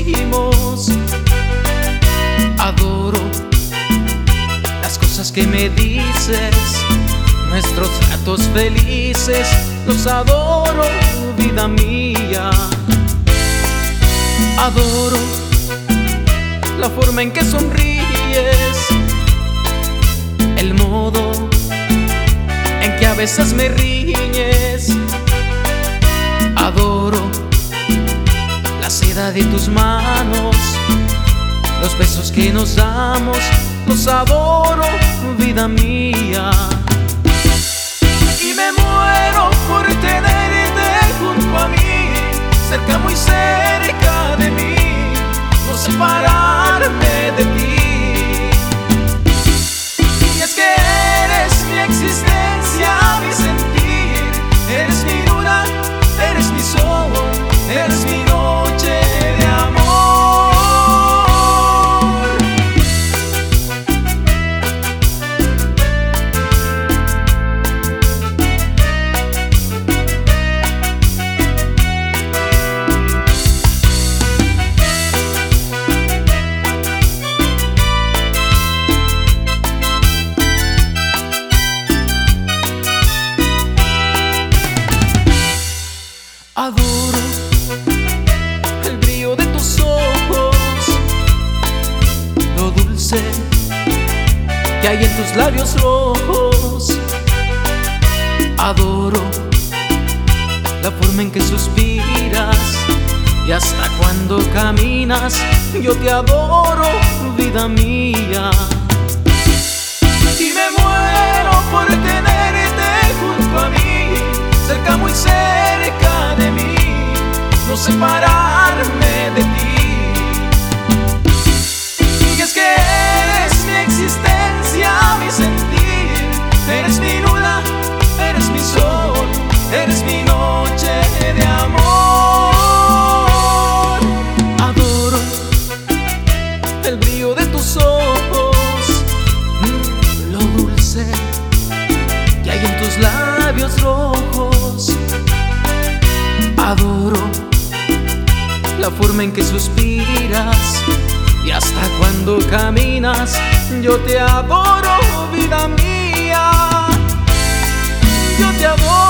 conocimos. Adoro las cosas que me dices, nuestros ratos felices, los adoro, vida mía. Adoro la forma en que sonríes, el modo en que a veces me riñes. Adoro la seda de tus manos, los besos que nos damos, los adoro, vida mía. Y me muero por tenerte junto a mí, cerca, muy cerca de mí, no separarme de ti. Y es que eres mi existencia, mi sentir, eres mi luna, eres mi sol, eres mi noche de amor. Adoro el brillo de tus ojos, lo dulce que hay en tus labios rojos. Adoro la forma en que suspiras y hasta cuando caminas. Yo te adoro, vida mía. Y me muero por tenerte junto a mí, cerca, muy cerca de mí, no separarme de ti. Y es que eres mi existencia, mi sentir, eres mi luna, eres mi sol, eres mi noche de amor. Adoro el brillo de tus ojos, lo dulce que hay en tus labios rojos. Adoro la forma en que suspiras y hasta cuando caminas. Yo te adoro, vida mía. Yo te adoro.